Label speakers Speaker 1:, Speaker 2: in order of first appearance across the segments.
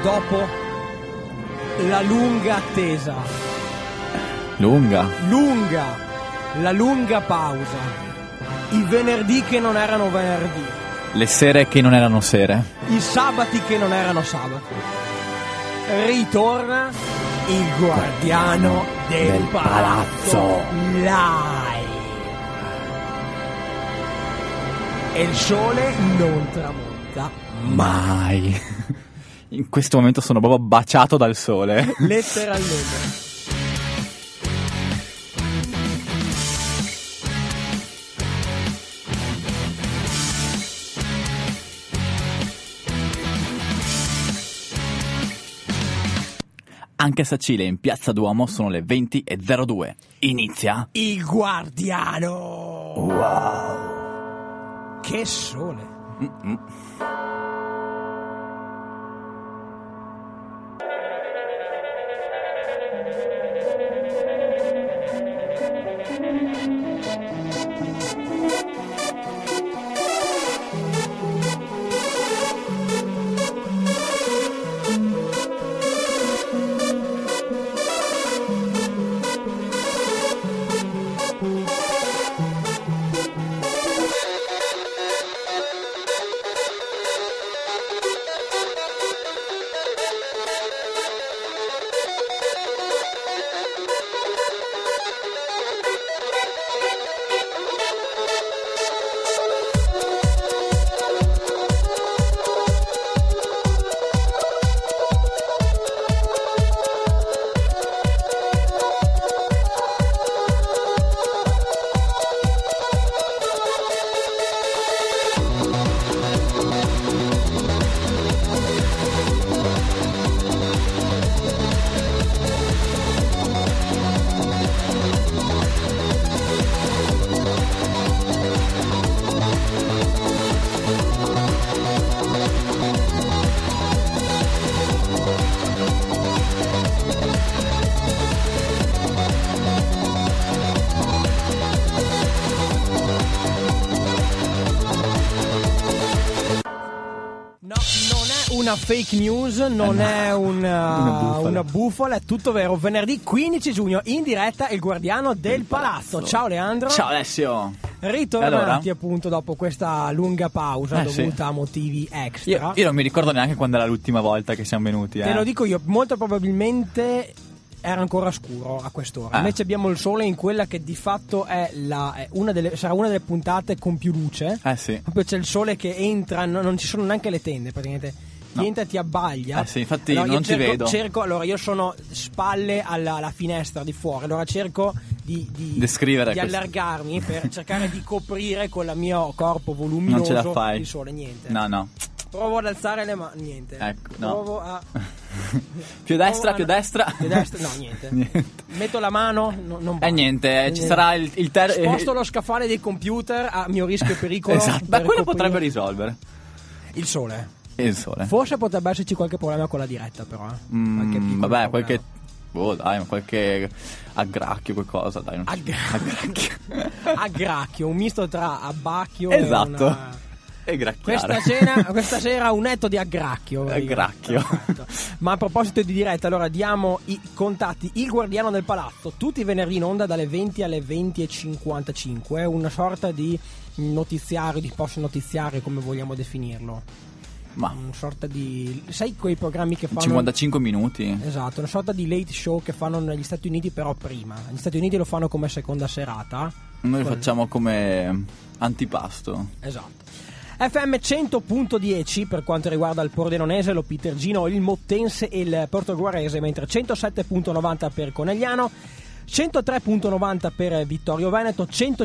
Speaker 1: dopo la lunga attesa, la lunga pausa, i venerdì che non erano venerdì,
Speaker 2: le sere che non erano sere,
Speaker 1: i sabati che non erano sabati, ritorna il guardiano del palazzo live. E il sole non tramonta
Speaker 2: mai. In questo momento sono proprio baciato dal sole.
Speaker 1: letteralmente.
Speaker 2: Anche a Sacile, in Piazza Duomo, sono le 20:02. Inizia
Speaker 1: Il guardiano.
Speaker 2: Wow.
Speaker 1: Che sole. Una fake news, non è una bufala, è tutto vero. Venerdì 15 giugno in diretta Il Guardiano del Palazzo. Ciao Leandro.
Speaker 2: Ciao Alessio.
Speaker 1: Ritornati appunto dopo questa lunga pausa dovuta a motivi extra.
Speaker 2: Io non mi ricordo neanche quando era l'ultima volta che siamo venuti.
Speaker 1: Te lo dico io, molto probabilmente era ancora scuro a quest'ora. Invece abbiamo il sole in quella che di fatto è sarà una delle puntate con più luce.
Speaker 2: Sì.
Speaker 1: Proprio c'è il sole che entra, non ci sono neanche le tende praticamente. Entra e ti abbaglia.
Speaker 2: Sì, infatti
Speaker 1: allora,
Speaker 2: non ti vedo.
Speaker 1: Allora io sono spalle alla finestra di fuori. Allora cerco di allargarmi per cercare di coprire con il mio corpo voluminoso.
Speaker 2: Non ce la fai.
Speaker 1: Il sole, niente.
Speaker 2: No.
Speaker 1: Provo ad alzare le mani, niente.
Speaker 2: Ecco, no.
Speaker 1: Provo a
Speaker 2: più destra.
Speaker 1: No, niente. Metto la mano, non va.
Speaker 2: Niente, ci sarà il
Speaker 1: sposto lo scaffale dei computer a mio rischio e pericolo.
Speaker 2: Esatto. Beh, quello potrebbe risolvere.
Speaker 1: Il sole. Forse potrebbe esserci qualche problema con la diretta, però.
Speaker 2: Qualche qualche aggracchio, qualcosa, dai.
Speaker 1: Aggracchio, un misto tra abbacchio
Speaker 2: e gracchiare.
Speaker 1: Questa sera un netto di aggracchio. Esatto. Ma a proposito di diretta, allora diamo i contatti. Il Guardiano del Palazzo, tutti i venerdì in onda dalle 20 alle 20:55. È una sorta di notiziario, di post notiziario, come vogliamo definirlo.
Speaker 2: Ma
Speaker 1: una sorta di, sai, quei programmi che fanno
Speaker 2: 55 minuti.
Speaker 1: Esatto, una sorta di late show che fanno negli Stati Uniti, però prima. Gli Stati Uniti lo fanno come seconda serata.
Speaker 2: Noi lo facciamo come antipasto.
Speaker 1: Esatto. FM 100.10 per quanto riguarda il Pordenonese, lo Pitergino, il Mottense e il Portoguarese, mentre 107.90 per Conegliano, 103.90 per Vittorio Veneto,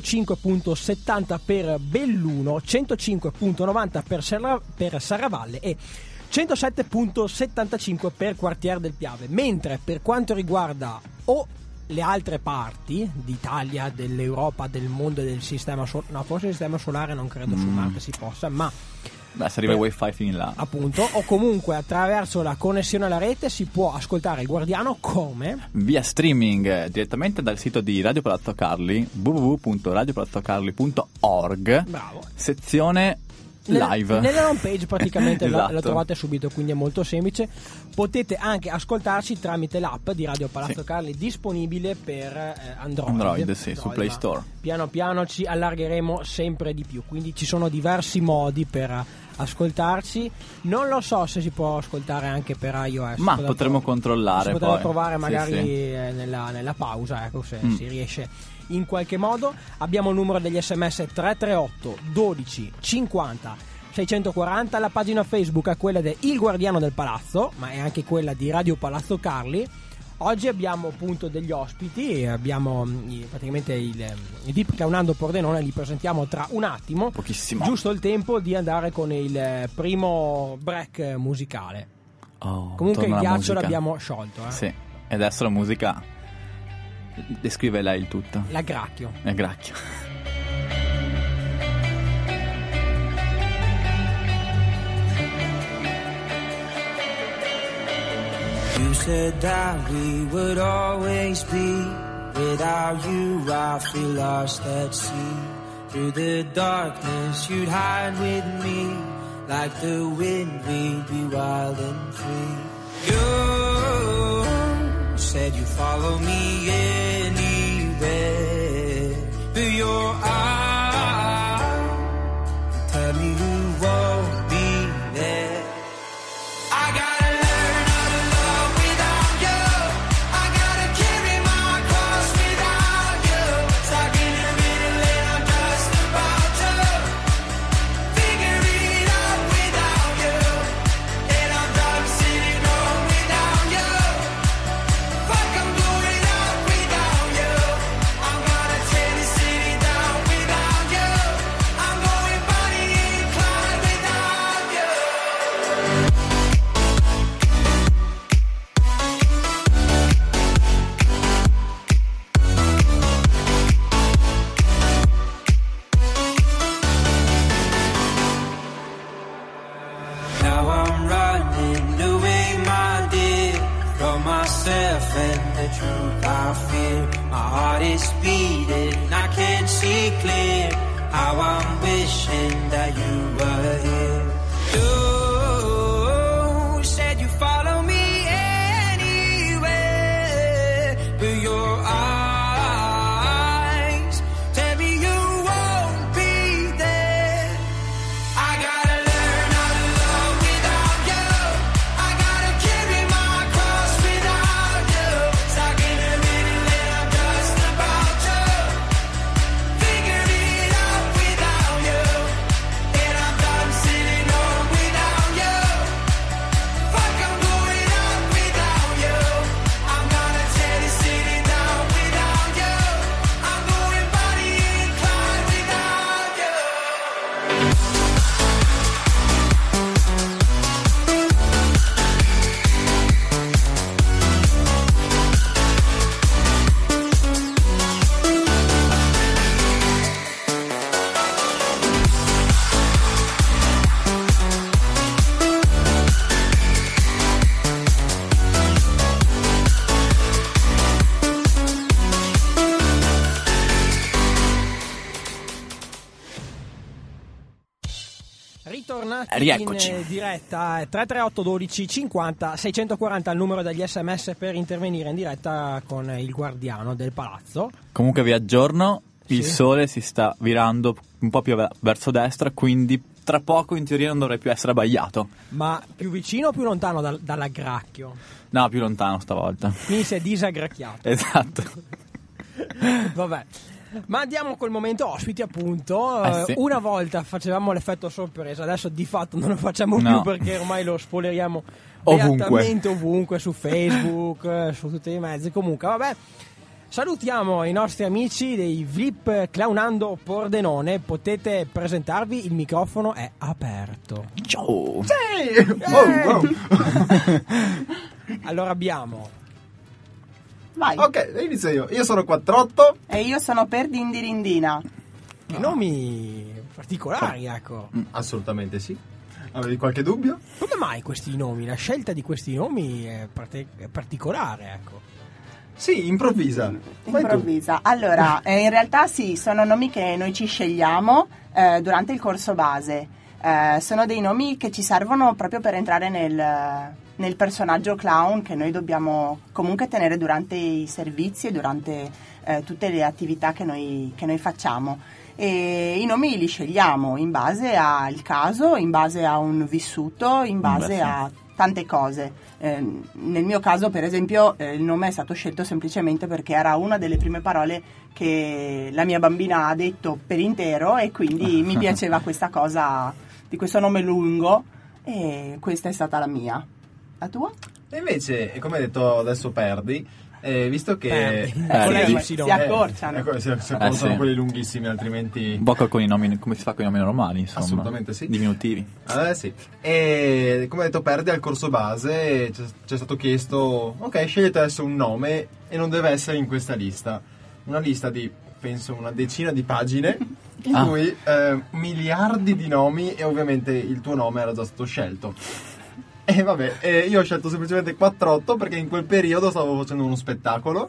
Speaker 1: 105.70 per Belluno, 105.90 per Serravalle e 107.75 per Quartier del Piave. Mentre per quanto riguarda le altre parti d'Italia, dell'Europa, del mondo e del sistema solare, no, forse il sistema solare non credo su Marte si possa, ma
Speaker 2: se arriva il wifi fin là,
Speaker 1: appunto, o comunque attraverso la connessione alla rete si può ascoltare il Guardiano come
Speaker 2: via streaming direttamente dal sito di Radio Palazzo Carli, www.radiopalazzocarli.org.
Speaker 1: Bravo.
Speaker 2: Sezione live
Speaker 1: nella home page praticamente
Speaker 2: Esatto.
Speaker 1: la trovate subito, quindi è molto semplice. Potete anche ascoltarci tramite l'app di Radio Palazzo Carli, disponibile per Android,
Speaker 2: sì, su Play Store.
Speaker 1: Piano piano ci allargheremo sempre di più, quindi ci sono diversi modi per ascoltarci. Non lo so se si può ascoltare anche per iOS,
Speaker 2: ma potremo controllare,
Speaker 1: si potremo
Speaker 2: poi
Speaker 1: provare magari
Speaker 2: sì.
Speaker 1: Nella pausa, ecco, se si riesce in qualche modo. Abbiamo il numero degli SMS 338 12 50 640, la pagina Facebook è quella di Il Guardiano del Palazzo, ma è anche quella di Radio Palazzo Carli. Oggi abbiamo appunto degli ospiti, abbiamo praticamente i VIP Clownando Pordenone, li presentiamo tra un attimo.
Speaker 2: Pochissimo.
Speaker 1: Giusto il tempo di andare con il primo break musicale. Comunque il ghiaccio l'abbiamo sciolto.
Speaker 2: Sì, e adesso la musica, descrive lei il tutto.
Speaker 1: La Gracchio.
Speaker 2: La Gracchio.
Speaker 3: You said that we would always be. Without you I feel lost at sea. Through the darkness you'd hide with me. Like the wind we'd be wild and free. You said you'd follow me anywhere. Through your eyes tell me who won't be there. I gotta learn how to love without you. I gotta carry my cross without you. Stuck in the middle and I'm just about to figure it out without you. And I'm done sitting home without you. Fuck, I'm going out without you. I'm gonna tear the city down without you. I'm going Bonnie and Clyde without you. Now I'm running away, my dear, from myself and the truth I fear. My heart is beating, I can't see clear. How I'm wishing that you were here. You said you follow me anywhere, but your eyes tell me you won't be there. I gotta learn how to love without you. I gotta carry my cross without you. Stuck in the middle and I'm just about to figure it out without you. And I'm done sitting home without you. Fuck, I'm going out without you. I'm gonna tear the city down without you. I'm going Bonnie and Clyde without you.
Speaker 1: Ritornati
Speaker 2: Rieccoci.
Speaker 1: in diretta, 338 12 50 640 il numero degli SMS per intervenire in diretta con il Guardiano del Palazzo.
Speaker 2: Comunque vi aggiorno, il
Speaker 1: Sì.
Speaker 2: sole si sta virando un po' più verso destra, quindi tra poco in teoria non dovrei più essere abbagliato.
Speaker 1: Ma più vicino o più lontano dalla Gracchio?
Speaker 2: No, più lontano stavolta.
Speaker 1: Quindi si è disagracchiato.
Speaker 2: Esatto.
Speaker 1: Vabbè. Ma andiamo col momento ospiti, appunto.
Speaker 2: Sì.
Speaker 1: Una volta facevamo l'effetto sorpresa, adesso di fatto non lo facciamo
Speaker 2: No.
Speaker 1: più perché ormai lo spoileriamo
Speaker 2: Ovunque.
Speaker 1: beatamente ovunque, su Facebook, su tutti i mezzi. Comunque, vabbè. Salutiamo i nostri amici dei VIP Clownando Pordenone. Potete presentarvi, il microfono è aperto.
Speaker 2: Ciao.
Speaker 1: Allora abbiamo
Speaker 4: Vai.
Speaker 5: Ok, inizio io. Io sono 48.
Speaker 4: E io sono per Dindirindina.
Speaker 1: che nomi particolari, ecco.
Speaker 5: Assolutamente sì. Avevi qualche dubbio?
Speaker 1: Come mai questi nomi? La scelta di questi nomi è particolare, ecco.
Speaker 5: Sì, improvvisa. Vai tu.
Speaker 4: Improvvisa. Allora, in realtà sì, sono nomi che noi ci scegliamo durante il corso base. Sono dei nomi che ci servono proprio per entrare nel personaggio clown che noi dobbiamo comunque tenere durante i servizi e durante tutte le attività che noi facciamo. E i nomi li scegliamo in base al caso, in base a un vissuto, in base a tante cose. Nel mio caso, per esempio, il nome è stato scelto semplicemente perché era una delle prime parole che la mia bambina ha detto per intero e quindi mi piaceva questa cosa di questo nome lungo e questa è stata la mia. La tua?
Speaker 5: E invece, come hai detto adesso Perdi, visto che
Speaker 1: Con la Y.
Speaker 4: Si accorciano.
Speaker 5: si accorciano
Speaker 2: sì.
Speaker 5: quelli lunghissimi, altrimenti
Speaker 2: Un po' con i nomi, come si fa con i nomi normali, insomma.
Speaker 5: Assolutamente sì.
Speaker 2: Diminutivi.
Speaker 5: Sì. E come ha detto Perdi, al corso base c'è stato chiesto: ok, scegliete adesso un nome e non deve essere in questa lista. Una lista di, penso, una decina di pagine in cui miliardi di nomi, e ovviamente il tuo nome era già stato scelto. E vabbè, io ho scelto semplicemente 4-8 perché in quel periodo stavo facendo uno spettacolo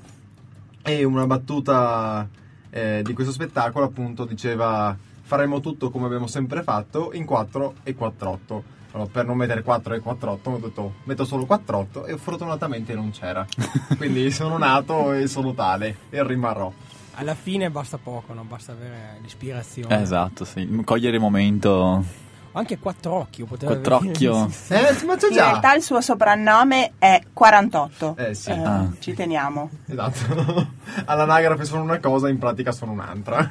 Speaker 5: e una battuta di questo spettacolo appunto diceva: faremo tutto come abbiamo sempre fatto in 4 e 4-8. Allora, per non mettere 4 e 4-8 ho detto metto solo 4-8 e fortunatamente non c'era. Quindi sono nato e sono tale e rimarrò.
Speaker 1: Alla fine basta poco, no? Basta avere l'ispirazione.
Speaker 2: Esatto, sì. Cogliere il momento.
Speaker 1: Anche Quattrocchio potrebbe
Speaker 2: Quattrocchio.
Speaker 5: Ma c'è
Speaker 4: In
Speaker 5: già.
Speaker 4: realtà il suo soprannome è 48.
Speaker 5: Sì.
Speaker 4: Ci teniamo.
Speaker 5: Esatto. All'anagrafe sono una cosa, in pratica sono un'altra.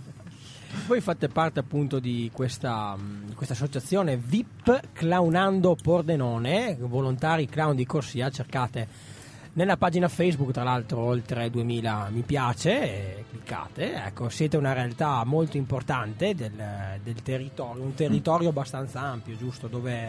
Speaker 1: Voi fate parte appunto di questa associazione VIP Clownando Pordenone, volontari clown di corsia. Cercate nella pagina Facebook, tra l'altro, oltre 2000 mi piace, e cliccate. Ecco, siete una realtà molto importante del territorio, un territorio abbastanza ampio, giusto?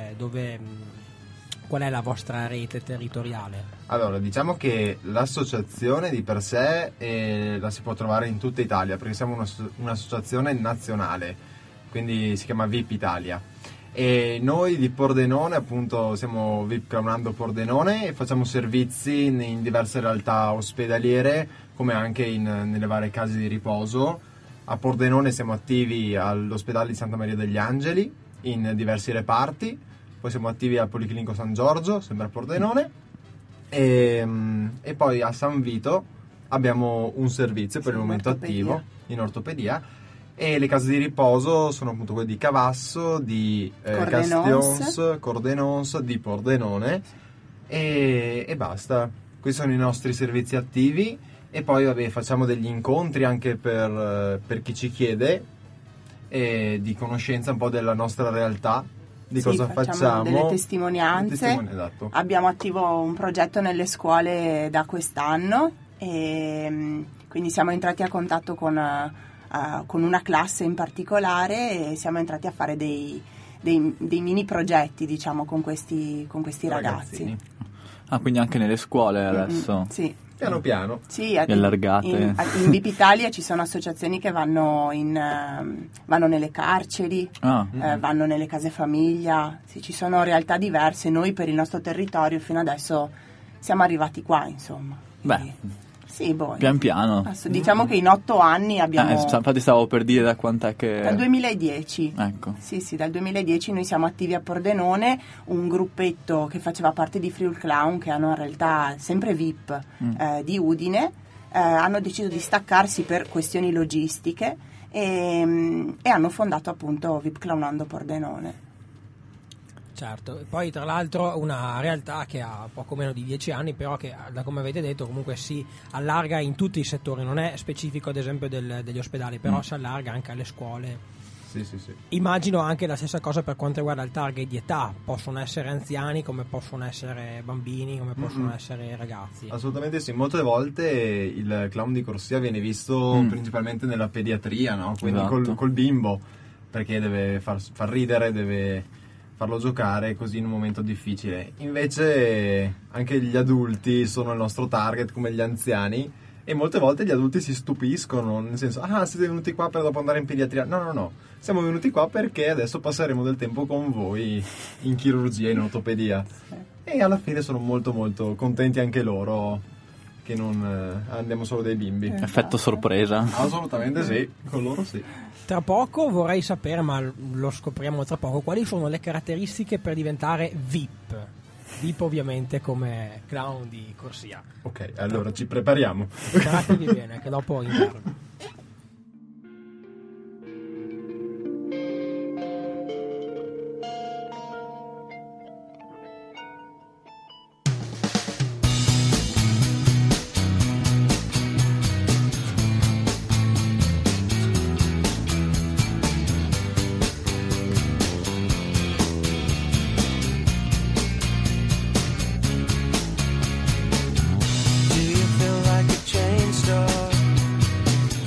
Speaker 1: Qual è la vostra rete territoriale?
Speaker 5: Allora, diciamo che l'associazione di per sé la si può trovare in tutta Italia, perché siamo un'associazione nazionale, quindi si chiama VIP Italia. E noi di Pordenone, appunto, siamo VIP Clownando Pordenone e facciamo servizi in diverse realtà ospedaliere, come anche nelle varie case di riposo. A Pordenone siamo attivi all'ospedale di Santa Maria degli Angeli, in diversi reparti. Poi siamo attivi al Policlinico San Giorgio, sempre a Pordenone, e poi a San Vito abbiamo un servizio per il momento attivo in ortopedia, e le case di riposo sono appunto quelle di Cavasso, di Castions, Cordenons, di Pordenone e basta. Questi sono i nostri servizi attivi, e poi facciamo degli incontri anche per chi ci chiede, di conoscenza un po' della nostra realtà, di cosa facciamo,
Speaker 4: delle testimonianze.
Speaker 5: Esatto.
Speaker 4: Abbiamo attivo un progetto nelle scuole da quest'anno e quindi siamo entrati a contatto con una classe in particolare e siamo entrati a fare dei mini progetti, diciamo, con questi ragazzi.
Speaker 2: Quindi anche nelle scuole adesso.
Speaker 4: Sì.
Speaker 5: Piano piano.
Speaker 4: Sì,
Speaker 2: allargate.
Speaker 4: In VIP Italia ci sono associazioni che vanno nelle carceri, vanno nelle case famiglia. Sì, ci sono realtà diverse. Noi per il nostro territorio fino adesso siamo arrivati qua, insomma.
Speaker 2: Beh,
Speaker 4: sì,
Speaker 2: pian piano.
Speaker 4: Diciamo che in 8 anni abbiamo...
Speaker 2: infatti stavo per dire da quant'è che...
Speaker 4: Dal 2010.
Speaker 2: Ecco.
Speaker 4: Sì, dal 2010 noi siamo attivi a Pordenone, un gruppetto che faceva parte di Friul Clown, che hanno in realtà sempre VIP di Udine, hanno deciso di staccarsi per questioni logistiche e hanno fondato appunto VIP Clownando Pordenone.
Speaker 1: Certo, poi tra l'altro una realtà che ha poco meno di 10 anni, però che, da come avete detto, comunque si allarga in tutti i settori, non è specifico ad esempio degli ospedali, però si allarga anche alle scuole.
Speaker 5: Sì.
Speaker 1: Immagino anche la stessa cosa per quanto riguarda il target di età, possono essere anziani come possono essere bambini, come possono essere ragazzi.
Speaker 5: Assolutamente sì, molte volte il clown di corsia viene visto principalmente nella pediatria, no? Quindi
Speaker 2: esatto.
Speaker 5: col bimbo, perché deve far ridere, deve farlo giocare così in un momento difficile. Invece anche gli adulti sono il nostro target, come gli anziani, e molte volte gli adulti si stupiscono, nel senso: siete venuti qua per dopo andare in pediatria? No, siamo venuti qua perché adesso passeremo del tempo con voi in chirurgia, in ortopedia. E alla fine sono molto molto contenti anche loro che non andiamo solo dei bimbi.
Speaker 2: Effetto sorpresa.
Speaker 5: Assolutamente sì, con loro sì.
Speaker 1: Tra poco vorrei sapere, ma lo scopriamo tra poco, quali sono le caratteristiche per diventare VIP. VIP ovviamente come clown di corsia.
Speaker 5: Ok, allora ci prepariamo.
Speaker 1: Preparatevi bene, che dopo interno.
Speaker 3: Do you feel like a chain store?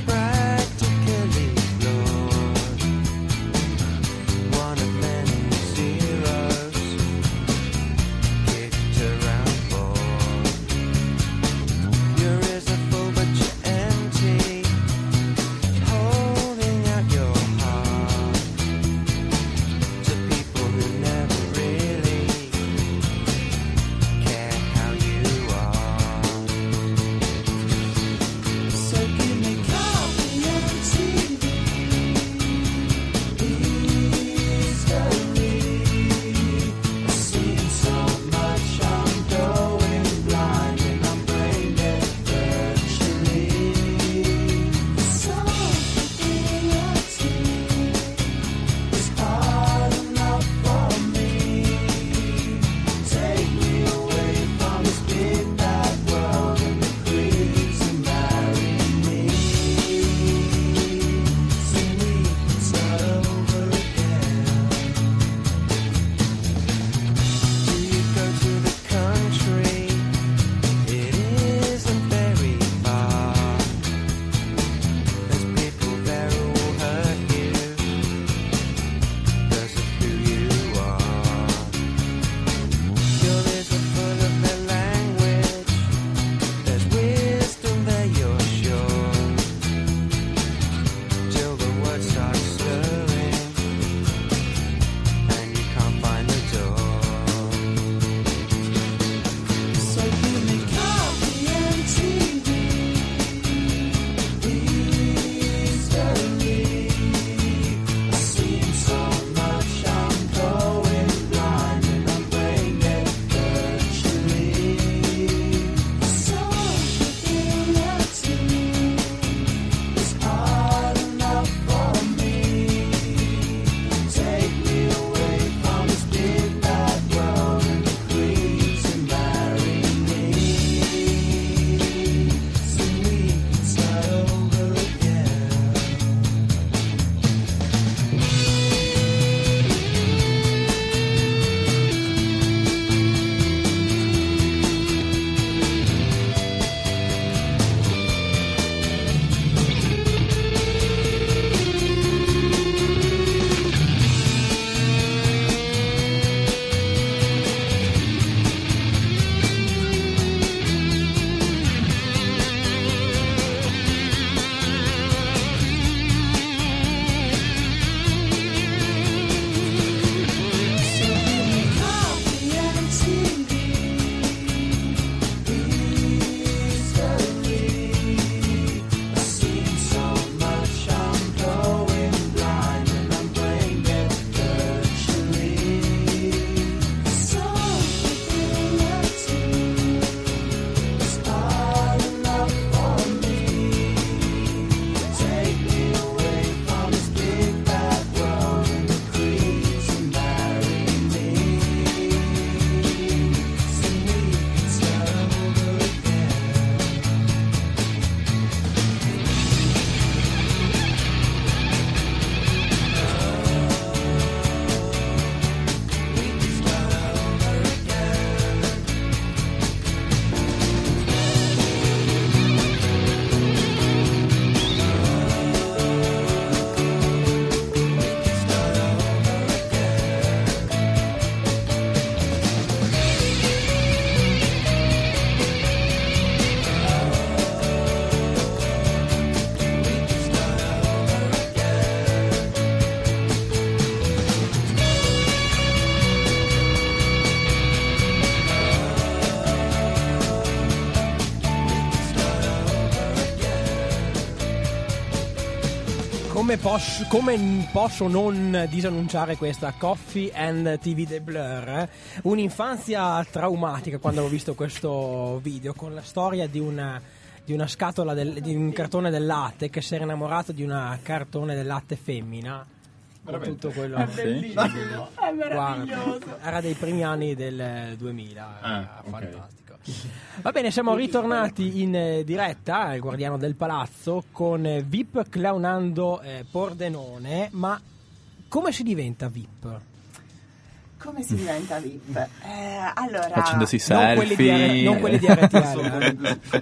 Speaker 1: come posso non disannunciare questa Coffee and TV The Blur, un'infanzia traumatica quando ho visto questo video, con la storia di una scatola di un cartone del latte che si era innamorato di una cartone del latte femmina. Tutto quello
Speaker 4: È bellissimo, è meraviglioso.
Speaker 1: Guarda, era dei primi anni del 2000,
Speaker 6: ok.
Speaker 1: fantastico. Va bene, siamo ritornati in diretta, il Guardiano del Palazzo, con VIP clownando Pordenone. Ma come si diventa VIP?
Speaker 4: Come si diventa VIP? Allora,
Speaker 2: Facendosi
Speaker 1: Non quelli di RTL.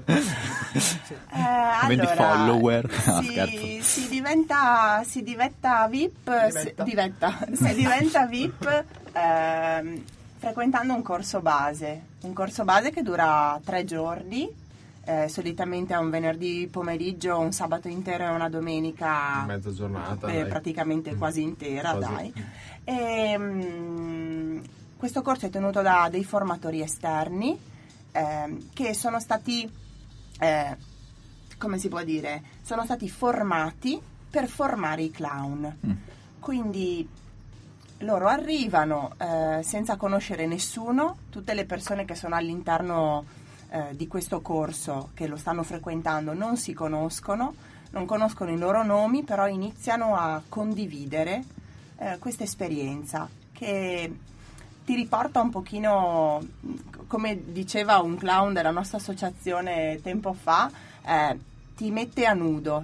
Speaker 2: Vendi follower. No,
Speaker 4: si diventa VIP. Si diventa VIP frequentando un corso base che dura 3 giorni. Solitamente è un venerdì pomeriggio, un sabato intero e una domenica
Speaker 5: Mezza giornata, dai.
Speaker 4: praticamente quasi intera,
Speaker 5: Quasi.
Speaker 4: dai. Questo corso è tenuto da dei formatori esterni che sono stati, come si può dire, sono stati formati per formare i clown. Quindi loro arrivano senza conoscere nessuno, tutte le persone che sono all'interno di questo corso, che lo stanno frequentando, non si conoscono, non conoscono i loro nomi, però iniziano a condividere questa esperienza che ti riporta un pochino, come diceva un clown della nostra associazione tempo fa, ti mette a nudo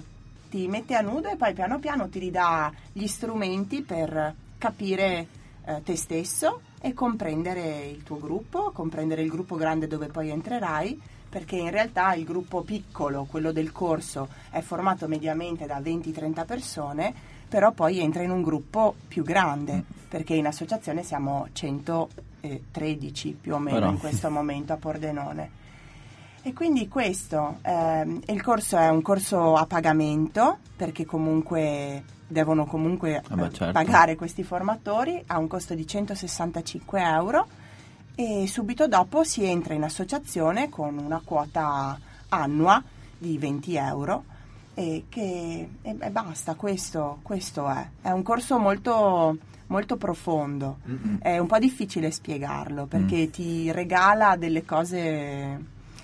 Speaker 4: e poi piano piano ti ridà gli strumenti per capire te stesso e comprendere il tuo gruppo, comprendere il gruppo grande dove poi entrerai, perché in realtà il gruppo piccolo, quello del corso, è formato mediamente da 20-30 persone, però poi entra in un gruppo più grande, perché in associazione siamo 113 più o meno
Speaker 2: Però.
Speaker 4: in questo momento a Pordenone. E quindi questo, il corso è un corso a pagamento, perché comunque devono
Speaker 2: certo.
Speaker 4: pagare questi formatori, ha un costo di 165 euro e subito dopo si entra in associazione con una quota annua di 20 euro e basta, questo è un corso molto, molto profondo. È un po' difficile spiegarlo perché ti regala delle cose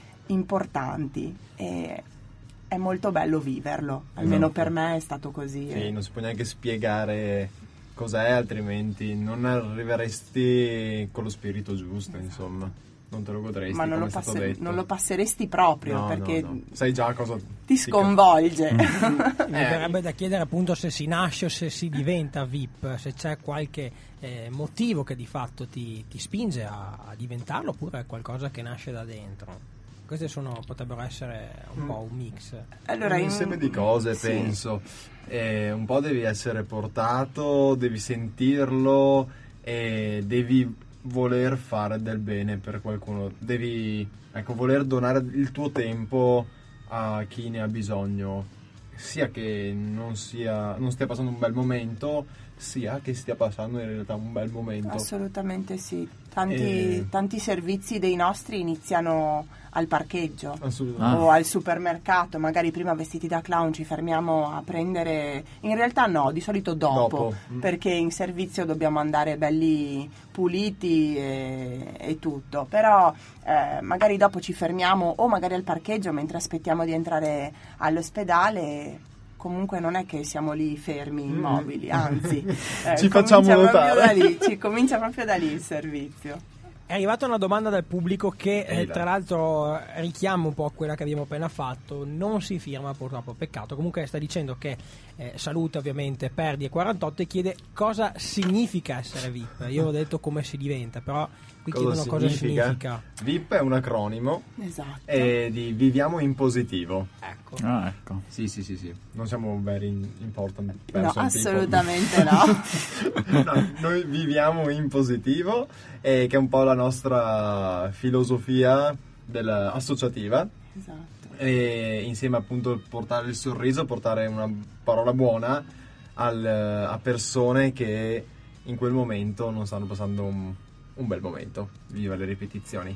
Speaker 4: importanti e è molto bello viverlo, almeno per me è stato così.
Speaker 5: Sì, non si può neanche spiegare cos'è, altrimenti non arriveresti con lo spirito giusto, insomma. Non te lo godresti,
Speaker 4: Ma
Speaker 5: come è stato detto.
Speaker 4: non lo passeresti proprio,
Speaker 5: No,
Speaker 4: perché
Speaker 5: no. Sai già cosa
Speaker 4: ti sconvolge.
Speaker 1: Mi verrebbe da chiedere appunto se si nasce o se si diventa VIP, se c'è qualche motivo che di fatto ti spinge a diventarlo, oppure è qualcosa che nasce da dentro. Queste potrebbero essere un po' un mix.
Speaker 4: Allora,
Speaker 5: un insieme di cose,
Speaker 4: sì.
Speaker 5: penso. Un po' devi essere portato, devi sentirlo e devi voler fare del bene per qualcuno. Devi voler donare il tuo tempo a chi ne ha bisogno, sia che non stia passando un bel momento, sia che stia passando in realtà un bel momento.
Speaker 4: Assolutamente sì. Tanti servizi dei nostri iniziano al parcheggio o al supermercato, magari prima vestiti da clown ci fermiamo a prendere, in realtà no, di solito dopo. Perché in servizio dobbiamo andare belli puliti e tutto, però magari dopo ci fermiamo o magari al parcheggio mentre aspettiamo di entrare all'ospedale. Comunque non è che siamo lì fermi, immobili, anzi
Speaker 5: ci facciamo notare.
Speaker 4: Comincia proprio da lì il servizio.
Speaker 1: È arrivata una domanda dal pubblico che
Speaker 5: dai.
Speaker 1: tra l'altro richiama un po' quella che abbiamo appena fatto. Non si firma, purtroppo, peccato. Comunque sta dicendo che saluta ovviamente Perdi e 48 e chiede cosa significa essere VIP. Io ho detto come si diventa, però qui chiedono cosa significa.
Speaker 5: VIP è un acronimo,
Speaker 4: Esatto.
Speaker 5: di Viviamo in Positivo.
Speaker 1: Ecco.
Speaker 2: Ah, ecco.
Speaker 5: Sì. Non siamo very important person
Speaker 4: No,
Speaker 5: people.
Speaker 4: assolutamente no.
Speaker 5: No, noi viviamo in positivo, che è un po' la nostra filosofia associativa.
Speaker 4: Esatto.
Speaker 5: E insieme appunto portare il sorriso, portare una parola buona a persone che in quel momento non stanno passando un bel momento. Viva le ripetizioni.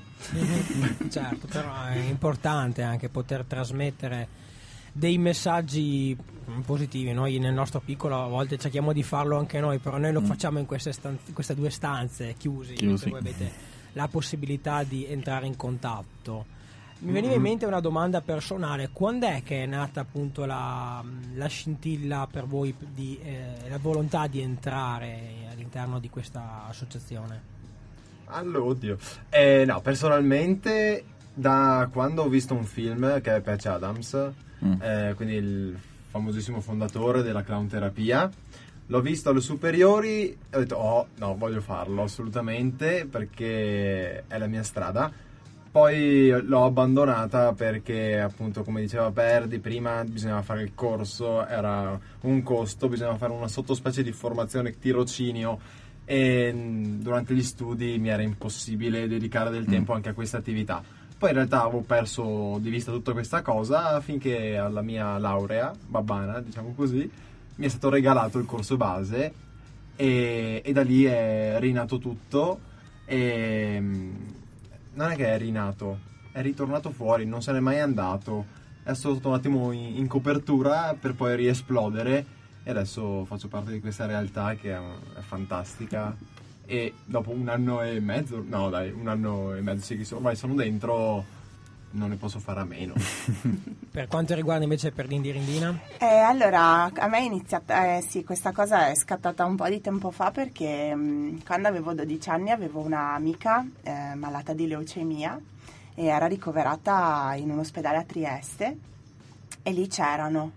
Speaker 1: Certo, però è importante anche poter trasmettere dei messaggi positivi. Noi nel nostro piccolo a volte cerchiamo di farlo anche noi, però noi lo facciamo in queste 2 stanze chiusi. Voi avete la possibilità di entrare in contatto. Mi veniva in mente una domanda personale: quando è che è nata appunto la scintilla per voi, la volontà di entrare all'interno di questa associazione?
Speaker 5: Allora, oddio. No, personalmente da quando ho visto un film che è Patch Adams, quindi il famosissimo fondatore della clown terapia, l'ho visto alle superiori e ho detto no, voglio farlo assolutamente perché è la mia strada. Poi l'ho abbandonata perché appunto, come diceva Perdi prima, bisognava fare il corso, era un costo, bisognava fare una sottospecie di formazione tirocinio e durante gli studi mi era impossibile dedicare del tempo anche a questa attività. Poi in realtà avevo perso di vista tutta questa cosa finché alla mia laurea babbana, diciamo così, mi è stato regalato il corso base e da lì è rinato tutto. E non è che è rinato, è ritornato fuori, non se n'è mai andato, è stato un attimo in copertura per poi riesplodere e adesso faccio parte di questa realtà che è fantastica. E dopo un anno e mezzo sì, che ormai sono dentro, non ne posso fare a meno.
Speaker 1: Per quanto riguarda invece per l'Indirindina?
Speaker 4: Allora, a me è iniziata, sì, questa cosa è scattata un po' di tempo fa perché quando avevo 12 anni avevo un'amica malata di leucemia e era ricoverata in un ospedale a Trieste e lì c'erano.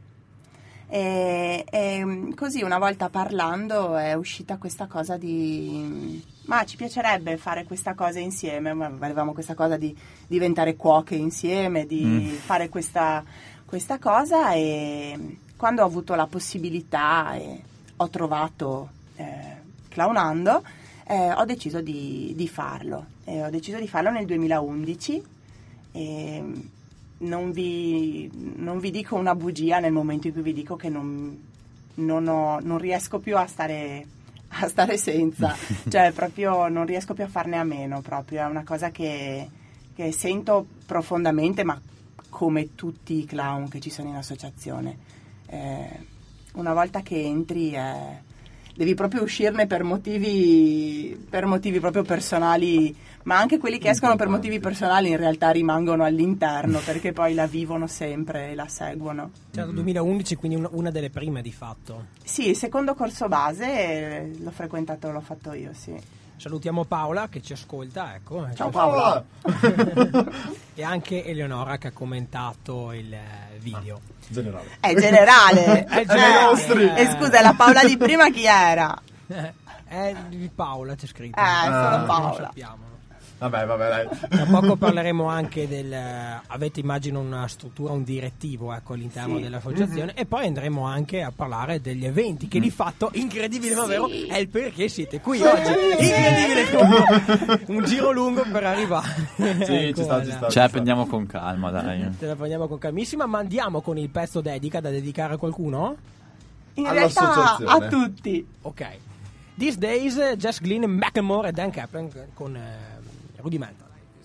Speaker 4: E così una volta parlando è uscita questa cosa ma ci piacerebbe fare questa cosa insieme, ma avevamo questa cosa di diventare cuoche insieme, di fare questa cosa, e quando ho avuto la possibilità e ho trovato Clownando, ho deciso di farlo, e ho deciso di farlo nel 2011 e non vi dico una bugia nel momento in cui vi dico che non riesco più a stare senza, cioè proprio non riesco più a farne a meno, proprio è una cosa che sento profondamente, ma come tutti i clown che ci sono in associazione. Una volta che entri devi proprio uscirne per motivi proprio personali, ma anche quelli che escono per motivi personali in realtà rimangono all'interno perché poi la vivono sempre e la seguono.
Speaker 1: Certo, 2011, quindi una delle prime di fatto.
Speaker 4: Sì, il secondo corso base l'ho frequentato, l'ho fatto io, sì.
Speaker 1: Salutiamo Paola che ci ascolta, ecco.
Speaker 4: Ciao Paola!
Speaker 1: E anche Eleonora che ha commentato il video.
Speaker 5: Generale.
Speaker 4: È generale!
Speaker 1: È generale.
Speaker 4: E scusa, la Paola di prima chi era?
Speaker 1: È di Paola, c'è scritto.
Speaker 4: Solo
Speaker 1: Non
Speaker 4: Paola.
Speaker 1: sappiamo.
Speaker 5: Vabbè, dai.
Speaker 1: Tra poco parleremo anche avete immagino una struttura, un direttivo, ecco, all'interno dell'associazione, e poi andremo anche a parlare degli eventi che di fatto, incredibile ma vero, è il perché siete qui oggi. Incredibile, un giro lungo per arrivare.
Speaker 5: Sì,
Speaker 1: Ecco,
Speaker 5: ci sta.
Speaker 2: Ce la prendiamo con calma, dai.
Speaker 1: Ce la prendiamo con calmissima, ma andiamo con il pezzo dedica da dedicare a qualcuno?
Speaker 4: In realtà
Speaker 5: All'associazione.
Speaker 4: a tutti.
Speaker 1: Ok. These Days, Jess Glynn, Macklemore e Dan Kaplan con Rudimental.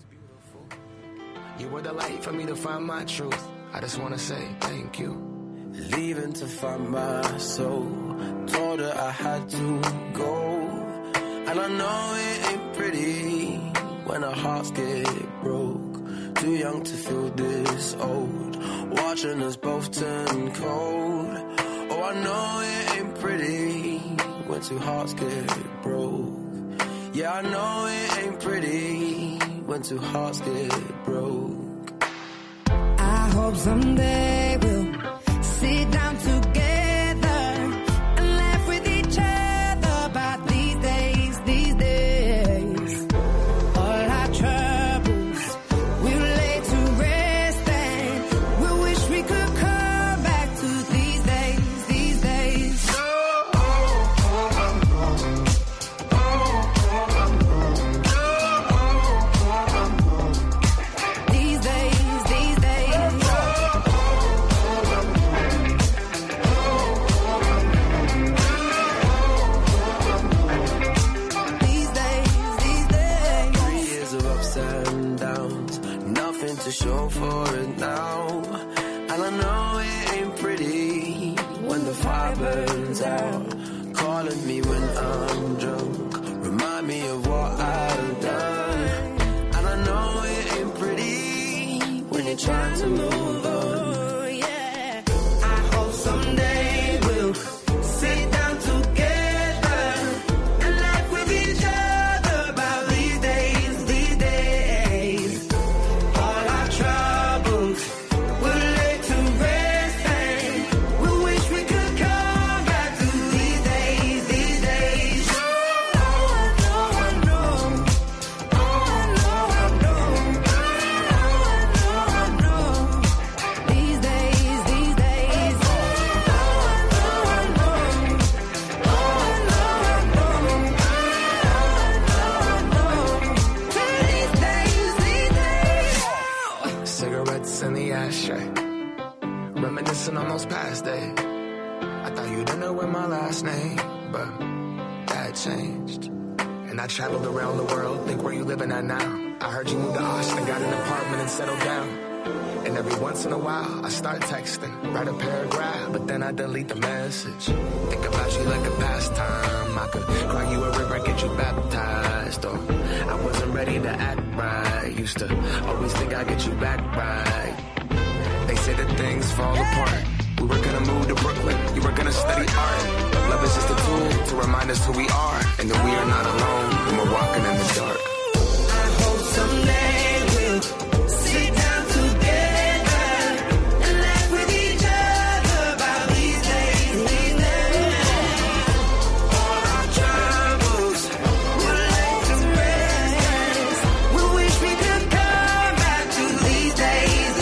Speaker 3: You were the light for me to find my truth. I just wanna say thank you. Leaving to find my soul. Told her I had to go. And I know it ain't pretty when our hearts get broke. Too young to feel this old. Watching us both turn cold. Oh, I know it ain't pretty when two hearts get broke. Yeah, I know it ain't pretty when two hearts get broke.
Speaker 6: I hope someday we'll sit down together and laugh with each other about these days, these days. All our troubles we'll lay to rest and we wish we could come back to these days, these days. These days, these days. These days, these days.
Speaker 3: 3 years of ups and downs, nothing to show for it now. And I know it ain't pretty when the fire burns out. Calling me when I'm drunk, remind me of what I've done. And I know it ain't pretty when you're trying to move on. Yeah, I hope someday we'll sit down together and laugh with each other about these days. All our troubles will lay to rest, and we wish we could come back to these days.
Speaker 6: These days.
Speaker 3: Cigarettes in the ashtray, reminiscing on those past days. I thought you didn't know my last name, but that changed. And I traveled around the world, think where you living at now. I heard you moved to Austin, got an apartment and settled down. And every once in a while, I start texting, write a paragraph, but then I delete the message. Think about you like a pastime. I could cry you a river, get you baptized. Or I wasn't ready to act right. Used to always think I'd get you back right. They say that things fall apart. We were gonna move to Brooklyn, you were gonna study art. But love is just a tool to remind us who we are, and that we are not alone when we're walking in the dark. I hope someday we'll sit down together and laugh with each other about these days. All our troubles will lay to rest. We wish we could come back to these days.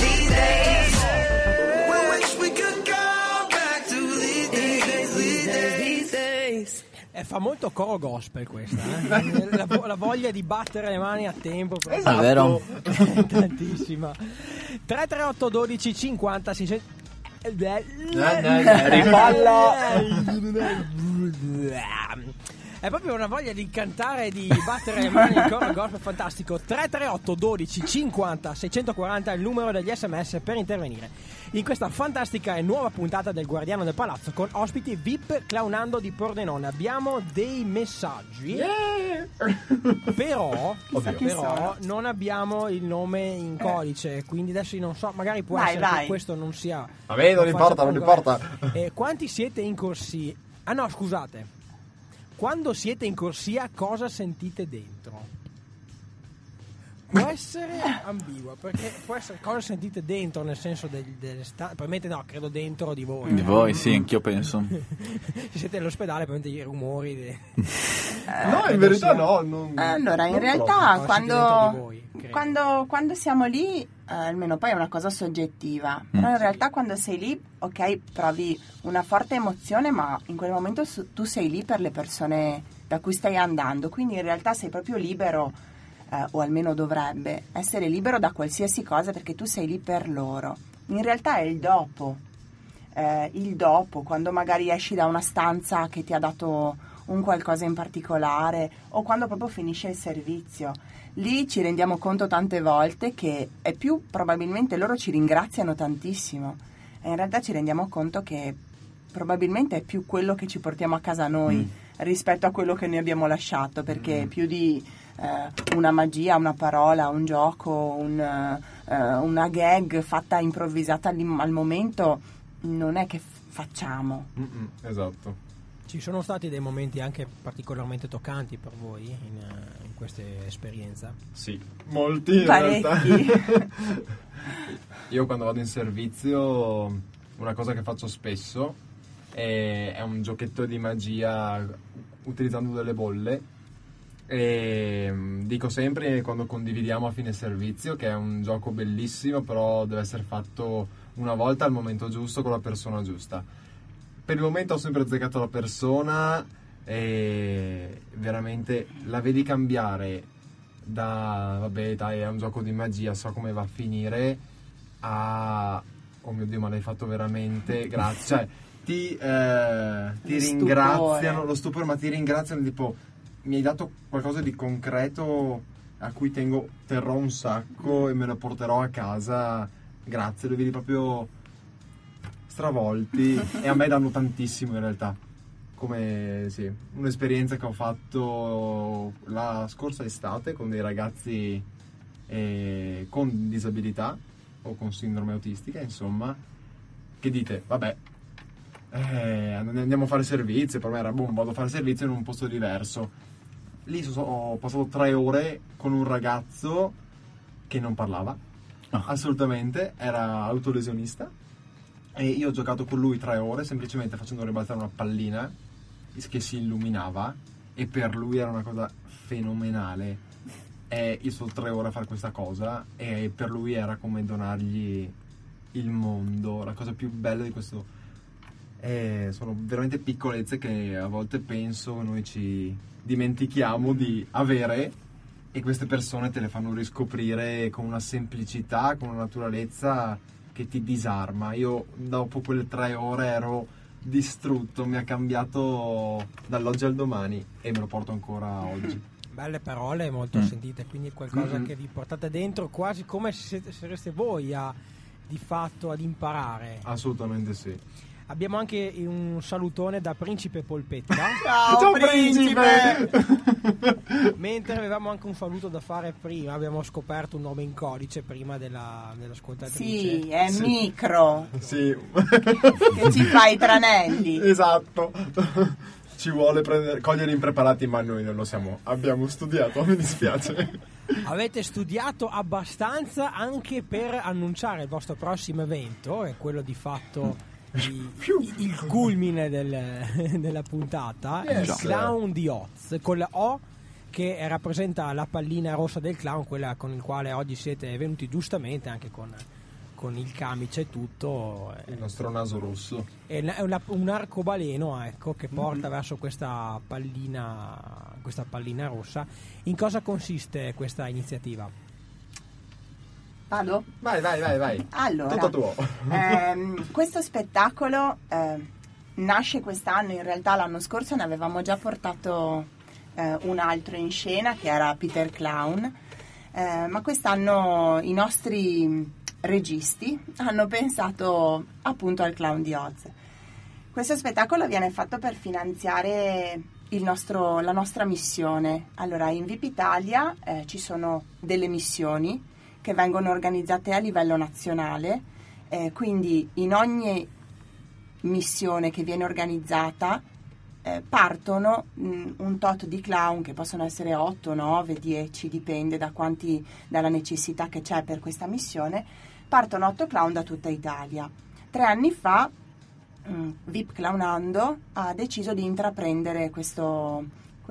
Speaker 3: We wish we could come back to these days.
Speaker 1: Fa molto coro gospel questa, eh? La voglia di battere le mani a tempo.
Speaker 2: È vero?
Speaker 1: Tantissima. 338 12 50 600. È proprio una voglia di cantare e di battere le mani in coro gospel fantastico. 338 12 50 640 è il numero degli SMS per intervenire in questa fantastica e nuova puntata del Guardiano del Palazzo con ospiti VIP clownando di Pordenone. Abbiamo dei messaggi, però non abbiamo il nome in codice, quindi adesso io non so, magari può essere che questo non sia.
Speaker 5: Vabbè, non importa.
Speaker 1: Quanti siete in corsia? Ah no, scusate. Quando siete in corsia, cosa sentite dentro? Può essere ambigua, perché può essere cosa sentite dentro, nel senso delle probabilmente no, credo dentro di voi.
Speaker 2: Di voi, sì, anch'io penso.
Speaker 1: Se siete all'ospedale, probabilmente i rumori.
Speaker 5: No, in verità no.
Speaker 4: Allora, in
Speaker 5: non
Speaker 4: realtà
Speaker 1: proprio.
Speaker 4: quando siamo lì, almeno poi è una cosa soggettiva, però in realtà quando sei lì, ok, provi una forte emozione, ma in quel momento tu sei lì per le persone da cui stai andando, quindi in realtà sei proprio libero, o almeno dovrebbe essere libero da qualsiasi cosa, perché tu sei lì per loro. In realtà è il dopo, quando magari esci da una stanza che ti ha dato un qualcosa in particolare, o quando proprio finisce il servizio. Lì ci rendiamo conto tante volte che è più, probabilmente loro ci ringraziano tantissimo, e in realtà ci rendiamo conto che probabilmente è più quello che ci portiamo a casa noi rispetto a quello che noi abbiamo lasciato, perché più di una magia, una parola, un gioco, una gag fatta improvvisata al momento non è che facciamo.
Speaker 5: Esatto.
Speaker 1: Ci sono stati dei momenti anche particolarmente toccanti per voi in questa esperienza?
Speaker 5: Sì, molti in
Speaker 4: Parecchi.
Speaker 5: realtà. Io quando vado in servizio, una cosa che faccio spesso è un giochetto di magia utilizzando delle bolle, e dico sempre quando condividiamo a fine servizio che è un gioco bellissimo, però deve essere fatto una volta al momento giusto con la persona giusta. Per il momento ho sempre azzeccato la persona e veramente la vedi cambiare da vabbè dai è un gioco di magia, so come va a finire, a oh mio Dio ma l'hai fatto veramente, grazie, cioè ti ringraziano, lo stupore, ma ti ringraziano tipo mi hai dato qualcosa di concreto a cui terrò un sacco e me lo porterò a casa, grazie, lo vedi proprio stravolti e a me danno tantissimo in realtà. Come sì, un'esperienza che ho fatto la scorsa estate con dei ragazzi con disabilità o con sindrome autistica, insomma, che dite, vabbè, andiamo a fare servizio. Per me era boom, vado a fare servizio in un posto diverso. Lì ho passato 3 ore con un ragazzo che non parlava assolutamente, era autolesionista, e io ho giocato con lui 3 ore semplicemente facendo ribaltare una pallina che si illuminava, e per lui era una cosa fenomenale. Io sono 3 ore a fare questa cosa e per lui era come donargli il mondo. La cosa più bella di questo sono veramente piccolezze che a volte penso noi ci dimentichiamo di avere, e queste persone te le fanno riscoprire con una semplicità, con una naturalezza che ti disarma. Io dopo quelle 3 ore ero distrutto, mi ha cambiato dall'oggi al domani e me lo porto ancora oggi.
Speaker 1: Belle parole, molto sentite, quindi è qualcosa che vi portate dentro, quasi come se sareste voi di fatto ad imparare.
Speaker 5: Assolutamente sì.
Speaker 1: Abbiamo anche un salutone da Principe Polpetta.
Speaker 4: Ciao principe!
Speaker 1: Mentre avevamo anche un saluto da fare prima, abbiamo scoperto un nome in codice prima dell'ascoltatrice.
Speaker 4: Sì, è Micro,
Speaker 5: Sì.
Speaker 4: che ci fa i tranelli.
Speaker 5: Esatto. Ci vuole cogliere impreparati, ma noi non lo siamo. Abbiamo studiato, mi dispiace.
Speaker 1: Avete studiato abbastanza anche per annunciare il vostro prossimo evento, è quello di fatto il culmine della puntata,
Speaker 5: Yes.
Speaker 1: il Clown di Oz, con la O che rappresenta la pallina rossa del clown, quella con il quale oggi siete venuti giustamente, anche con il camice e tutto.
Speaker 5: Il nostro naso rosso.
Speaker 1: È un arcobaleno, ecco, che porta verso questa pallina rossa. In cosa consiste questa iniziativa?
Speaker 4: Vado?
Speaker 5: Vai.
Speaker 4: Allora,
Speaker 5: Tutto tuo.
Speaker 4: questo spettacolo nasce quest'anno. In realtà l'anno scorso ne avevamo già portato un altro in scena, che era Peter Clown, ma quest'anno i nostri registi hanno pensato appunto al Clown di Oz. Questo spettacolo viene fatto per finanziare la nostra missione. Allora, in VIP Italia ci sono delle missioni che vengono organizzate a livello nazionale, quindi in ogni missione che viene organizzata partono un tot di clown, che possono essere 8, 9, 10, dipende dalla necessità che c'è per questa missione. Partono 8 clown da tutta Italia. 3 anni fa VIP Clownando ha deciso di intraprendere questo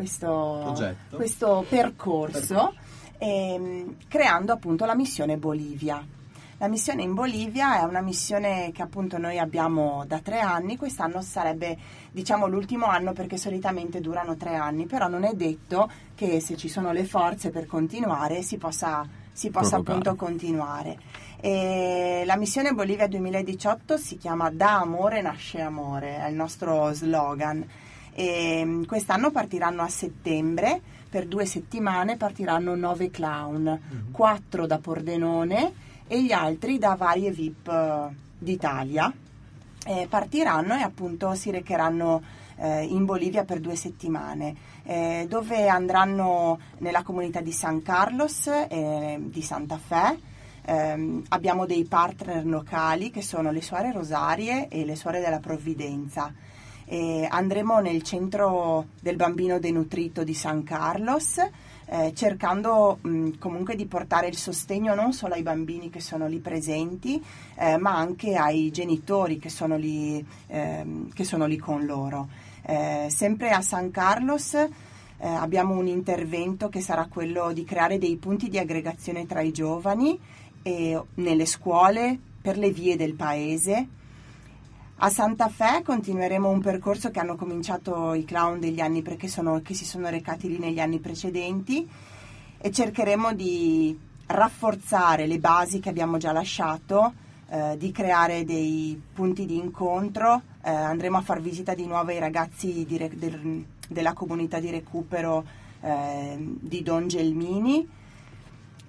Speaker 4: percorso, creando appunto la missione Bolivia. La missione in Bolivia è una missione che appunto noi abbiamo da 3 anni. Quest'anno sarebbe, diciamo, l'ultimo anno, perché solitamente durano 3 anni, però non è detto che se ci sono le forze per continuare si possa appunto continuare. E la missione Bolivia 2018 si chiama Da amore nasce amore, è il nostro slogan. E quest'anno partiranno a settembre, per 2 settimane partiranno 9 clown, 4 da Pordenone e gli altri da varie VIP d'Italia. Partiranno e appunto si recheranno in Bolivia per 2 settimane, dove andranno nella comunità di San Carlos e di Santa Fe. Abbiamo dei partner locali che sono le Suore Rosarie e le Suore della Provvidenza. Andremo nel centro del bambino denutrito di San Carlos, cercando comunque di portare il sostegno non solo ai bambini che sono lì presenti, ma anche ai genitori che sono lì con loro. Sempre a San Carlos abbiamo un intervento che sarà quello di creare dei punti di aggregazione tra i giovani e nelle scuole, per le vie del paese. A Santa Fe continueremo un percorso che hanno cominciato i clown degli anni che si sono recati lì negli anni precedenti, e cercheremo di rafforzare le basi che abbiamo già lasciato, di creare dei punti di incontro. Andremo a far visita di nuovo ai ragazzi della comunità di recupero di Don Gelmini.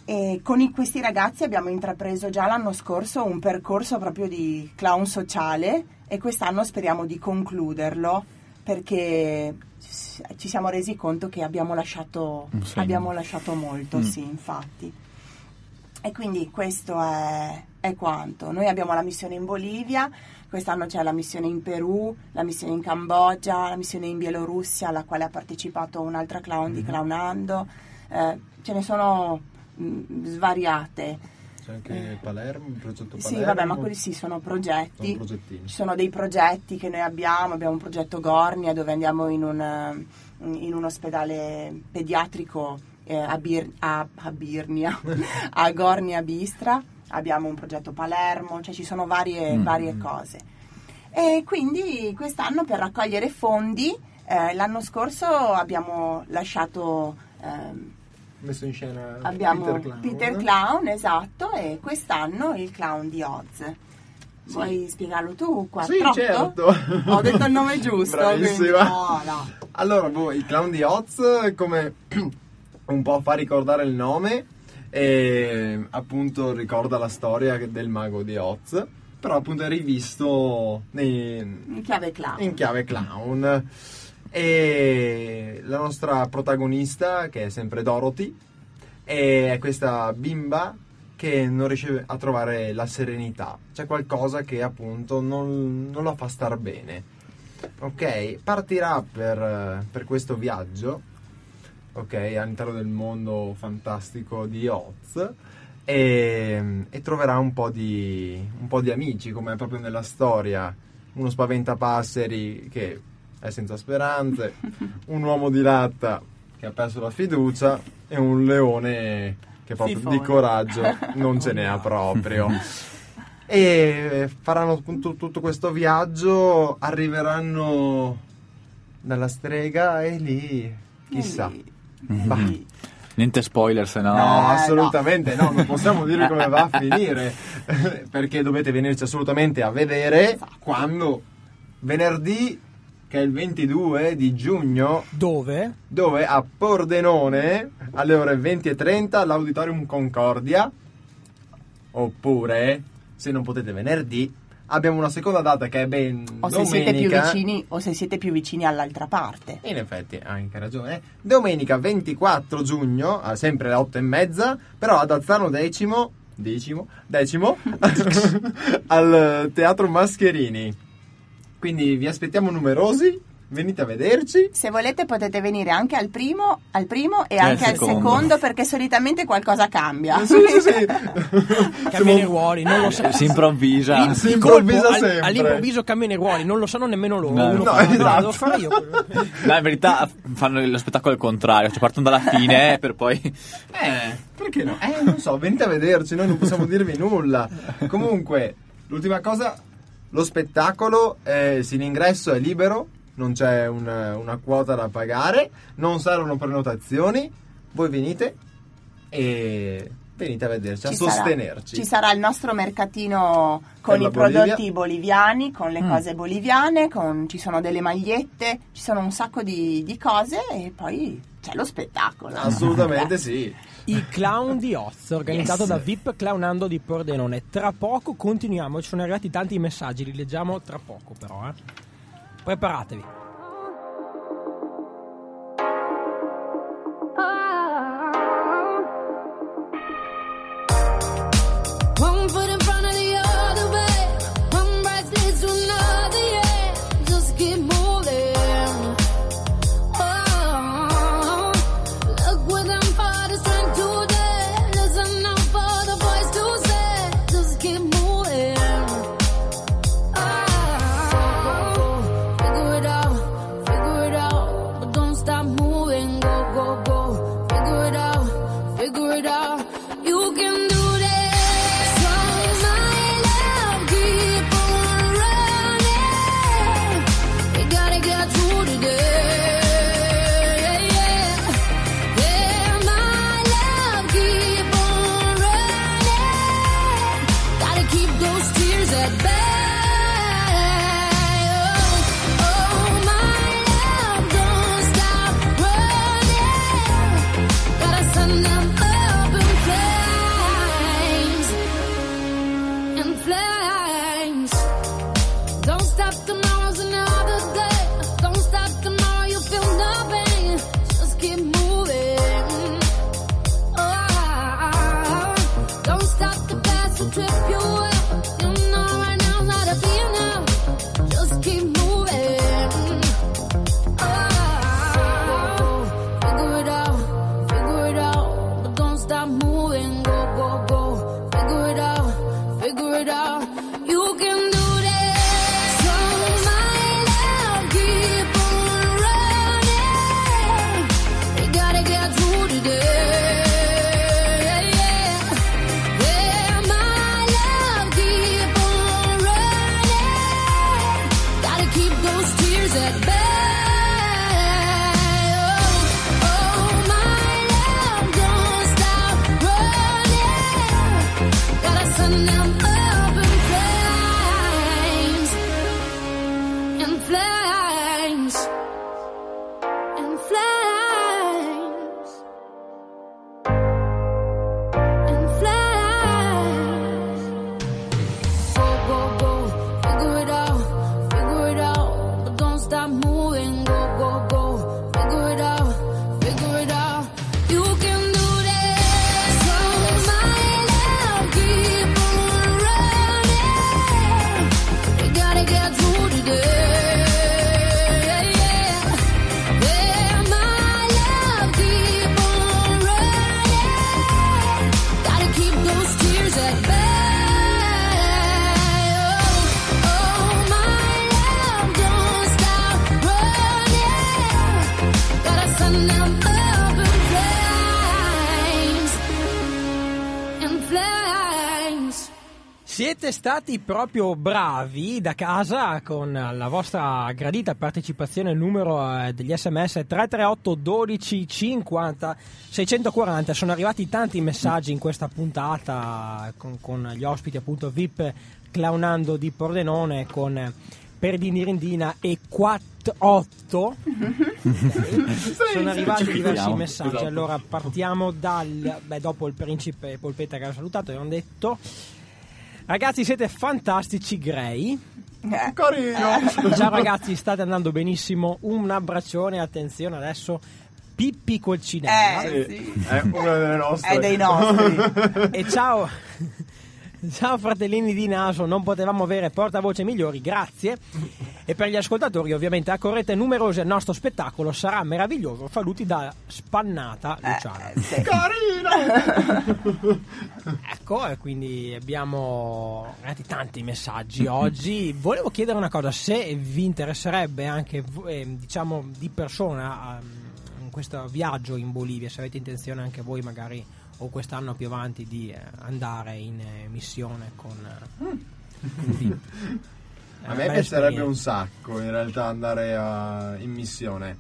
Speaker 4: E con questi ragazzi abbiamo intrapreso già l'anno scorso un percorso proprio di clown sociale e quest'anno speriamo di concluderlo, perché ci siamo resi conto che abbiamo lasciato molto, sì, infatti. E quindi questo è quanto. Noi abbiamo la missione in Bolivia, quest'anno c'è la missione in Perù, la missione in Cambogia, la missione in Bielorussia, alla quale ha partecipato un'altra clown di Clownando. Ce ne sono svariate.
Speaker 5: C'è anche Palermo, il progetto Palermo.
Speaker 4: Sì, vabbè, ma quelli sì, sono progetti.
Speaker 5: Sono progettini.
Speaker 4: Ci sono dei progetti che noi abbiamo un progetto Gornia dove andiamo in un ospedale pediatrico a Birnia, a Gornia Bistra, abbiamo un progetto Palermo, cioè ci sono varie cose. E quindi quest'anno, per raccogliere fondi, l'anno scorso abbiamo lasciato...
Speaker 5: messo in scena
Speaker 4: abbiamo
Speaker 5: Peter Clown.
Speaker 4: Clown, esatto, e quest'anno il clown di Oz.
Speaker 5: Sì.
Speaker 4: Vuoi spiegarlo tu?
Speaker 5: Sì, certo.
Speaker 4: Ho detto il nome giusto.
Speaker 5: Bravissima.
Speaker 4: Quindi, no.
Speaker 5: Allora, il clown di Oz, come un po' fa ricordare il nome, e appunto ricorda la storia del mago di Oz, però appunto è rivisto
Speaker 4: in
Speaker 5: chiave clown. E la nostra protagonista, che è sempre Dorothy, è questa bimba che non riesce a trovare la serenità. C'è qualcosa che appunto non la fa star bene. Ok, partirà per questo viaggio, ok, all'interno del mondo fantastico di Oz, e troverà un po' di amici, come proprio nella storia. Uno spaventapasseri che è senza speranze, un uomo di latta che ha perso la fiducia e un leone che proprio
Speaker 4: Fifone.
Speaker 5: di coraggio non ce ne ha proprio. E faranno tutto questo viaggio, arriveranno dalla strega e lì chissà. Bah.
Speaker 2: Niente spoiler, se no...
Speaker 5: No, assolutamente no, non possiamo dire come va a finire, perché dovete venirci assolutamente a vedere quando venerdì, che è il 22 di giugno,
Speaker 1: Dove?
Speaker 5: a Pordenone alle ore 20:30 all'Auditorium Concordia. Oppure, se non potete venerdì, abbiamo una seconda data che è
Speaker 4: o se siete più vicini all'altra parte.
Speaker 5: In effetti hai anche ragione. Domenica 24 giugno, sempre alle 8:30, però ad Azzano Decimo al Teatro Mascherini. Quindi vi aspettiamo numerosi, venite a vederci.
Speaker 4: Se volete potete venire anche al primo e anche al secondo, perché solitamente qualcosa cambia.
Speaker 5: Sì.
Speaker 1: Cambiano i ruoli, non lo so.
Speaker 2: Si improvvisa.
Speaker 5: Si improvvisa
Speaker 1: Colpo,
Speaker 5: sempre.
Speaker 1: all'improvviso cambiano i ruoli, non lo sanno nemmeno loro.
Speaker 2: No,
Speaker 1: Uno
Speaker 5: no,
Speaker 1: fa,
Speaker 5: esatto.
Speaker 1: devo fare io quello.
Speaker 2: No, in verità fanno lo spettacolo al contrario, cioè partono dalla fine per poi...
Speaker 5: Perché no? Non so, venite a vederci, noi non possiamo dirvi nulla. Comunque, l'ultima cosa, lo spettacolo, l'ingresso è libero, non c'è una quota da pagare, non servono prenotazioni, voi venite e venite a vederci, a sostenerci.
Speaker 4: Ci sarà il nostro mercatino con
Speaker 5: Per la
Speaker 4: i prodotti
Speaker 5: Bolivia.
Speaker 4: boliviani, con le cose boliviane, ci sono delle magliette, ci sono un sacco di cose e poi c'è lo spettacolo.
Speaker 5: Assolutamente sì.
Speaker 1: Il Clown di Oz, organizzato
Speaker 5: Yes.
Speaker 1: da VIP Clownando di Pordenone. Tra poco continuiamo, ci sono arrivati tanti messaggi, li leggiamo tra poco però. Preparatevi.
Speaker 6: One foot in front of the other way. One breath leads to another, yeah. Just keep moving. Oh, look within for the strength today. Listen out for the voice to say. Just keep moving. Oh, figure it out, but don't stop moving. Go, go, go. Figure it out. You can do this. So my love, keep on running. You gotta get through today. Yeah, my love, keep on running. Gotta keep those tears at bay. Oh, my love, don't stop running. Gotta send them up in flames.
Speaker 1: Siete stati proprio bravi da casa con la vostra gradita partecipazione. Il numero degli SMS 338 12 50 640. Sono arrivati tanti messaggi in questa puntata con gli ospiti appunto VIP Clownando di Pordenone, con Perdini Rindina e 48. Sono arrivati diversi messaggi.
Speaker 2: Esatto.
Speaker 1: Allora partiamo dopo il principe Polpetta che ha salutato, abbiamo detto: ragazzi, siete fantastici, grei.
Speaker 5: Carino.
Speaker 1: Ciao ragazzi, state andando benissimo. Un abbraccione, attenzione adesso. Pippi Colcinella.
Speaker 4: Sì.
Speaker 5: È una delle nostre.
Speaker 4: È dei nostri.
Speaker 1: E ciao. Ciao fratellini di naso, non potevamo avere portavoce migliori, grazie. E per gli ascoltatori ovviamente accorrete numerosi al nostro spettacolo, sarà meraviglioso. Saluti da Spannata Luciana.
Speaker 4: Sì.
Speaker 1: Ecco, e quindi abbiamo tanti messaggi oggi. Volevo chiedere una cosa: se vi interesserebbe anche diciamo di persona in questo viaggio in Bolivia, se avete intenzione anche voi magari o quest'anno più avanti di andare in missione con VIP.
Speaker 5: A me piacerebbe un sacco in realtà andare in missione,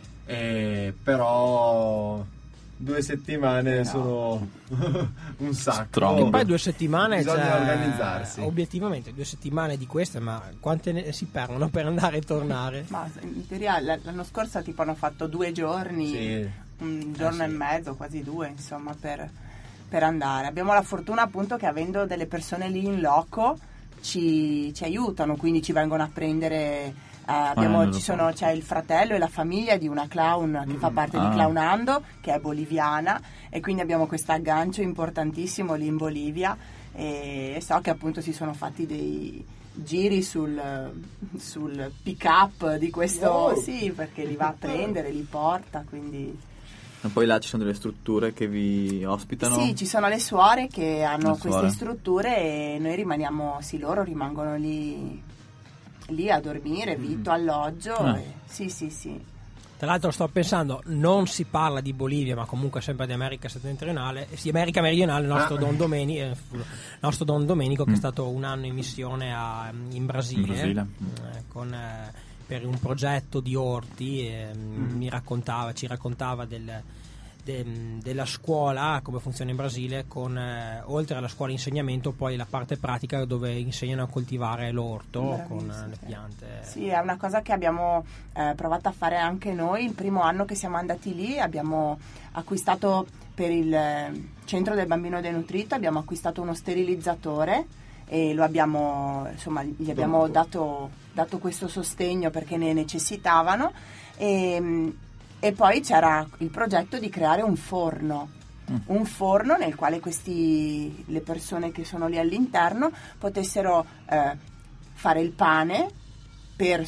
Speaker 5: però 2 settimane sono un sacco.
Speaker 2: Strong.
Speaker 1: E poi 2 settimane
Speaker 5: Bisogna organizzarsi.
Speaker 1: Obiettivamente 2 settimane di queste, ma quante ne si perdono per andare e tornare?
Speaker 4: Ma in teoria l'anno scorso tipo hanno fatto 2 giorni,
Speaker 5: Sì.
Speaker 4: un giorno
Speaker 5: Sì.
Speaker 4: e mezzo, quasi 2 insomma per andare. Abbiamo la fortuna appunto che avendo delle persone lì in loco ci aiutano, quindi ci vengono a prendere. C'è il fratello e la famiglia di una clown che fa parte di Clownando, che è boliviana, e quindi abbiamo questo aggancio importantissimo lì in Bolivia, e so che appunto si sono fatti dei giri sul pick up di questo, sì, perché li va a prendere, li porta, quindi
Speaker 2: E poi là ci sono delle strutture che vi ospitano?
Speaker 4: sì, ci sono le suore che hanno
Speaker 2: Le
Speaker 4: queste
Speaker 2: suore.
Speaker 4: strutture e noi rimaniamo, sì, loro rimangono lì a dormire, vitto, alloggio. Sì.
Speaker 1: Tra l'altro sto pensando, non si parla di Bolivia, ma comunque sempre di America settentrionale, sì, America meridionale, il nostro Don Domenico, che è stato un anno in missione in Brasile, per un progetto di orti, ci raccontava della scuola, come funziona in Brasile, con oltre alla scuola insegnamento poi la parte pratica dove insegnano a coltivare l'orto.
Speaker 4: Bravissimo,
Speaker 1: con le
Speaker 4: sì.
Speaker 1: piante.
Speaker 4: Sì, è una cosa che abbiamo provato a fare anche noi. Il primo anno che siamo andati lì abbiamo acquistato per il centro del bambino denutrito, abbiamo acquistato uno sterilizzatore e lo abbiamo, insomma, gli abbiamo dato questo sostegno perché ne necessitavano, e poi c'era il progetto di creare un forno nel quale le persone che sono lì all'interno potessero fare il pane per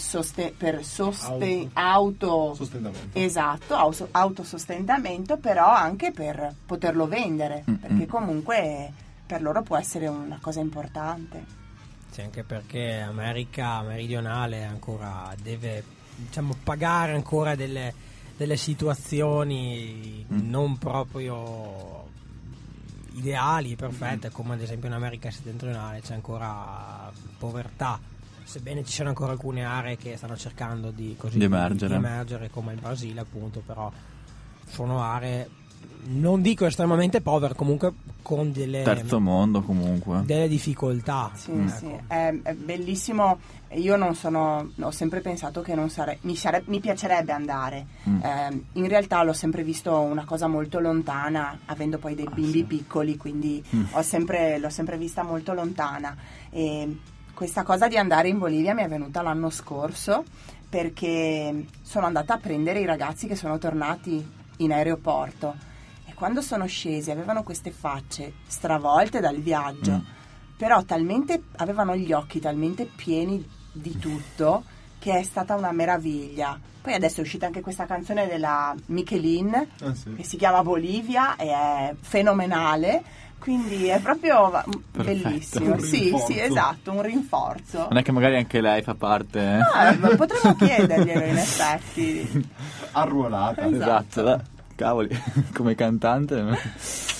Speaker 5: Sostentamento.
Speaker 4: esatto, autosostentamento, però anche per poterlo vendere, perché comunque per loro può essere una cosa importante.
Speaker 1: Sì, anche perché America meridionale ancora deve, diciamo, pagare ancora delle situazioni non proprio ideali, perfette, come ad esempio in America settentrionale c'è ancora povertà, sebbene ci siano ancora alcune aree che stanno cercando di emergere, come il Brasile appunto, però sono aree, non dico estremamente povere, comunque con delle
Speaker 2: terzo mondo comunque,
Speaker 1: delle difficoltà.
Speaker 4: Sì,
Speaker 1: ecco.
Speaker 4: sì, è bellissimo. Io ho sempre pensato che mi piacerebbe andare. In realtà l'ho sempre visto una cosa molto lontana, avendo poi dei bimbi piccoli, quindi l'ho sempre vista molto lontana. E questa cosa di andare in Bolivia mi è venuta l'anno scorso, perché sono andata a prendere i ragazzi che sono tornati in aeroporto. Quando sono scesi avevano queste facce stravolte dal viaggio, però avevano gli occhi talmente pieni di tutto che è stata una meraviglia. Poi adesso è uscita anche questa canzone della Michelin che si chiama Bolivia e è fenomenale, quindi è proprio bellissimo. Sì, esatto, un rinforzo.
Speaker 2: non è che magari anche lei fa parte
Speaker 4: Potremmo chiederglielo in effetti.
Speaker 5: Arruolata.
Speaker 2: esatto, cavoli, come cantante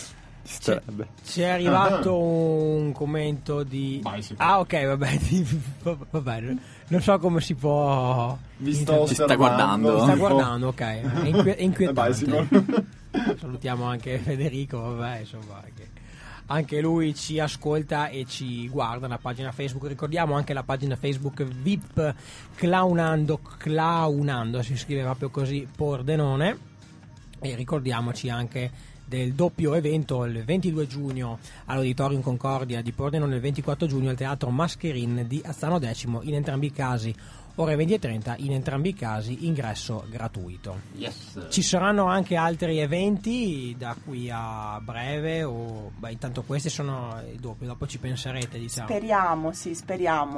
Speaker 2: Starebbe.
Speaker 1: Ci è arrivato un commento di...
Speaker 5: Bicycle.
Speaker 1: Ah, ok, vabbè, vabbè, non so come si può...
Speaker 5: Vi sto
Speaker 2: Ti sta
Speaker 5: osservando.
Speaker 2: guardando.
Speaker 1: Sta guardando, ok, è inquietante.
Speaker 5: Bicycle.
Speaker 1: Salutiamo anche Federico, vabbè, insomma, che anche lui ci ascolta e ci guarda nella pagina Facebook. Ricordiamo anche la pagina Facebook VIP Clownando, si scrive proprio così, Pordenone. E ricordiamoci anche del doppio evento il 22 giugno all'Auditorium Concordia di Pordenone, il 24 giugno al Teatro Mascherin di Azzano Decimo, in entrambi i casi ore 20:30, in entrambi i casi ingresso gratuito.
Speaker 5: Yes.
Speaker 1: Ci saranno anche altri eventi da qui a breve intanto questi sono i dopo ci penserete, diciamo.
Speaker 4: Speriamo.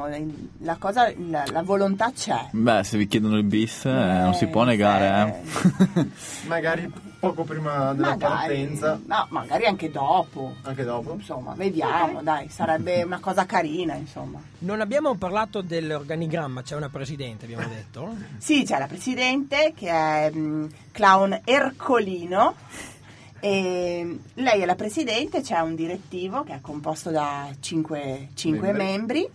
Speaker 4: La volontà c'è.
Speaker 2: Beh, se vi chiedono il bis non si può negare.
Speaker 5: Magari poco prima della partenza.
Speaker 4: No, magari anche dopo.
Speaker 5: Anche dopo?
Speaker 4: Insomma, vediamo, dai, sarebbe una cosa carina, insomma.
Speaker 1: Non abbiamo parlato dell'organigramma, c'è una presidente, abbiamo detto?
Speaker 4: Sì, c'è la presidente che è Clown Ercolino e lei è la presidente, c'è un direttivo che è composto da 5 membri,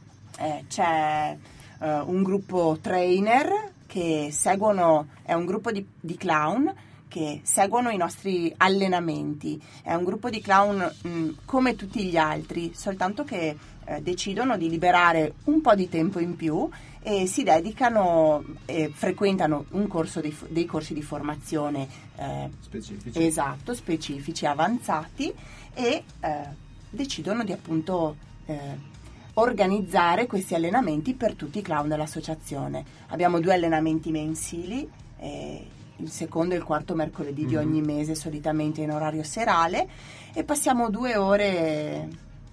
Speaker 4: c'è un gruppo trainer che seguono, è un gruppo di clown che seguono i nostri allenamenti, è un gruppo di clown come tutti gli altri, soltanto che decidono di liberare un po' di tempo in più e si dedicano e frequentano dei corsi di formazione
Speaker 5: Specifici.
Speaker 4: esatto, specifici, avanzati e decidono di appunto organizzare questi allenamenti per tutti i clown dell'associazione. Abbiamo 2 allenamenti mensili, il secondo e il quarto mercoledì di ogni mese, solitamente in orario serale, e passiamo 2 ore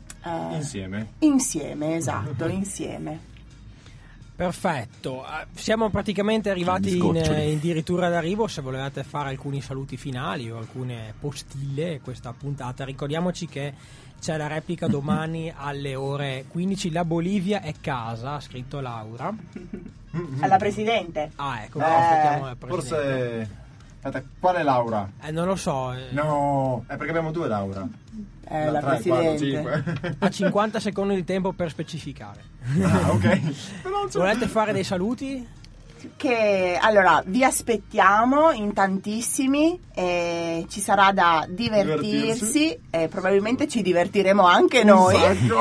Speaker 4: insieme, esatto, insieme.
Speaker 1: Perfetto, siamo praticamente arrivati in dirittura d'arrivo. Se volevate fare alcuni saluti finali o alcune postille questa puntata, ricordiamoci che c'è la replica domani alle ore 15. La Bolivia è casa, ha scritto Laura.
Speaker 4: Alla presidente.
Speaker 1: Ah, ecco, aspettiamo la presidente.
Speaker 5: Forse... Aspetta, quale Laura?
Speaker 1: Non lo so.
Speaker 5: No, è perché abbiamo 2 Laura.
Speaker 4: La
Speaker 5: 3, 4,
Speaker 4: presidente.
Speaker 5: 5.
Speaker 1: Ha 50 secondi di tempo per specificare.
Speaker 5: Ah, ok. Però
Speaker 1: Volete fare dei saluti?
Speaker 4: Che allora vi aspettiamo in tantissimi, ci sarà da divertirsi e probabilmente ci divertiremo anche noi.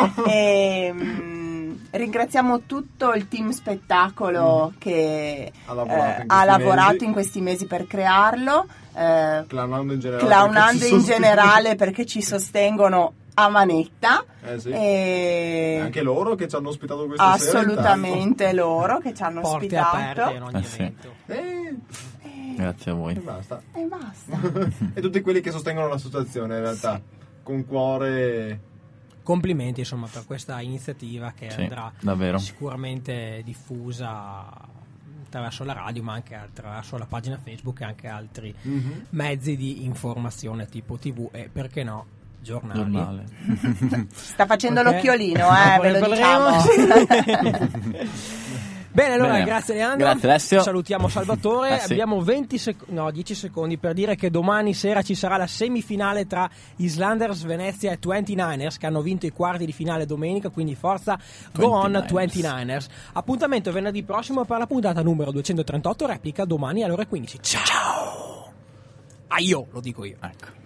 Speaker 4: Ringraziamo tutto il team spettacolo che ha lavorato in questi mesi per crearlo,
Speaker 5: Clownando
Speaker 4: in generale perché ci sostengono a manetta.
Speaker 5: Sì.
Speaker 4: E
Speaker 5: anche loro che ci hanno ospitato questa sera.
Speaker 4: Assolutamente loro che ci hanno
Speaker 1: Porte
Speaker 4: ospitato.
Speaker 1: aperte in ogni
Speaker 2: Sì.
Speaker 1: evento.
Speaker 2: Grazie a voi.
Speaker 5: E basta.
Speaker 4: E basta.
Speaker 5: E tutti quelli che sostengono l'associazione in realtà, con cuore.
Speaker 1: Complimenti insomma per questa iniziativa che
Speaker 2: Sì,
Speaker 1: andrà
Speaker 2: davvero.
Speaker 1: sicuramente diffusa attraverso la radio, ma anche attraverso la pagina Facebook e anche altri mezzi di informazione tipo TV e perché no giornali.
Speaker 4: Sta facendo
Speaker 1: Ok.
Speaker 4: l'occhiolino, ve lo
Speaker 1: Parleremo.
Speaker 4: diciamo.
Speaker 1: Bene, allora
Speaker 2: Bene.
Speaker 1: grazie Leandro.
Speaker 2: Grazie, Alessio.
Speaker 1: Salutiamo Salvatore.
Speaker 2: Sì.
Speaker 1: Abbiamo 10 secondi per dire che domani sera ci sarà la semifinale tra Islanders Venezia e 29ers che hanno vinto i quarti di finale domenica, quindi forza, go on 29ers. Appuntamento venerdì prossimo per la puntata numero 238, replica domani alle ore 15. Ciao! Ah, io, lo dico io.
Speaker 2: Ecco.